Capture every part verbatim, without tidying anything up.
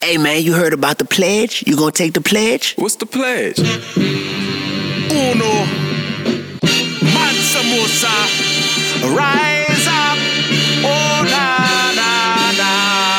Hey man, you heard about the pledge? You gonna take the pledge? What's the pledge? Uno, Mansa Musa, rise up, oh na na na.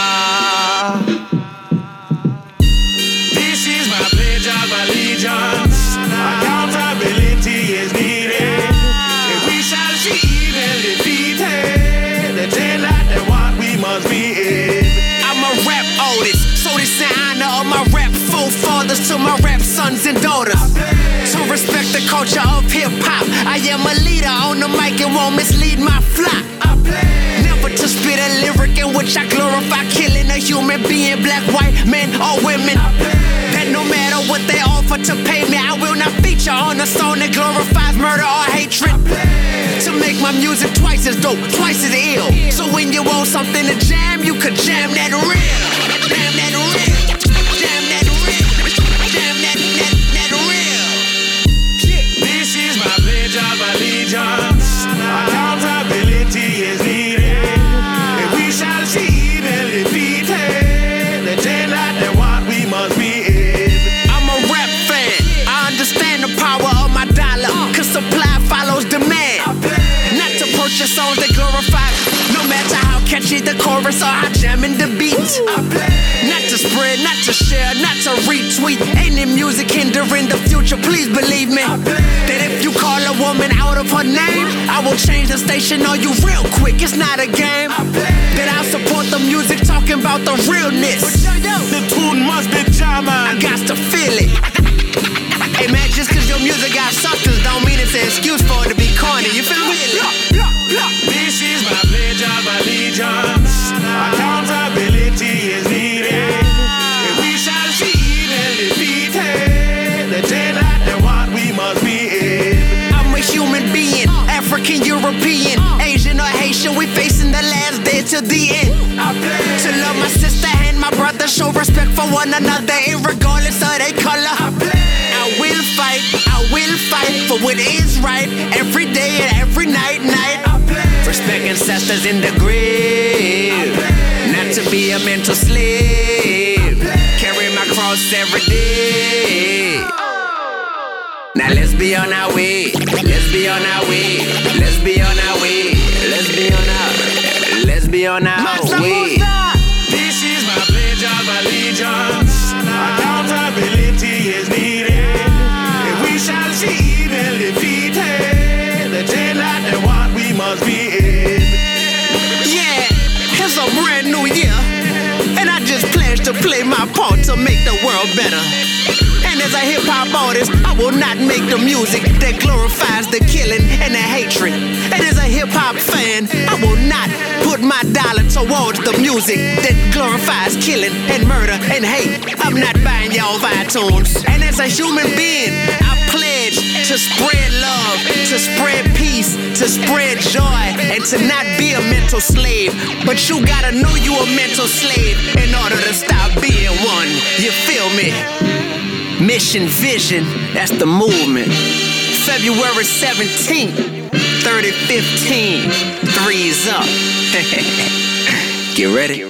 This is my pledge of allegiance. Accountability is needed. If we shall see evil defeated, the tell that the what we must be in. I'm a rap artist, so this in honor of my rap forefathers to my rap sons and daughters. To respect the culture of hip-hop, I am a leader on the mic and won't mislead my flock. Never to spit a lyric in which I glorify killing a human being, black, white, men, or women. That no matter what they offer to pay me, I will not feature on a song that glorifies murder or hatred. To make my music twice as dope, twice as ill. So when you want something to jam, you could jam that real. Jam that real. Jam that real. Jam that, that, that real. This is my pledge of allegiance. Accountability is needed. If we shall see evil defeated, the tell that the what we must be in. I'm a rap fan. I understand the power of my dollar, cause supply follows demand. Not to purchase songs that glorify, no matter how catchy the chorus or how jamming the beat. Not to spread, not to share, not to retweet any music hindering the future. Please believe me that if you call a woman out of her name, I will change the station on you real quick. It's not a game. That I support the music talking about the realness. The tune must be jamming. I got to feel it. Hey man, just cause your music got substance don't mean it's an excuse for it to be corny. You feel me? This is my pledge of allegiance. Accountability is needed. If we shall see evil defeated, the tell that the what we must be in. I'm a human being, African, European, Asian or Haitian. We facing the last day till the end. To love my sister and my brother, show respect for one another, irregardless of their color. I will fight, I will fight for what is right, every day and every night, night. Respect ancestors in the grave, not to be a mental slave. Carry my cross every day. Now let's be on our way, let's be on our way, let's be on our way, let's be on our, let's be on our way. This is my pledge of allegiance. Accountability is needed. If we shall see evil defeated, the tell that the what we must be in. Yeah, it's a brand new year, and I just pledge to play my part to make the world better. And as a hip-hop artist, I will not make the music that glorifies the killing and the hatred. And as a hip-hop fan, I will not put my dollar towards the music that glorifies killing and murder and hate. I'm not buying y'all iTunes. And as a human being, I pledge to spread love, to spread peace, to spread joy, and to not be a mental slave. But you gotta know you a mental slave in order to stop being one. You feel me? Mission Vision, that's the movement. February seventeenth, thirty fifteen, threes up. Get ready.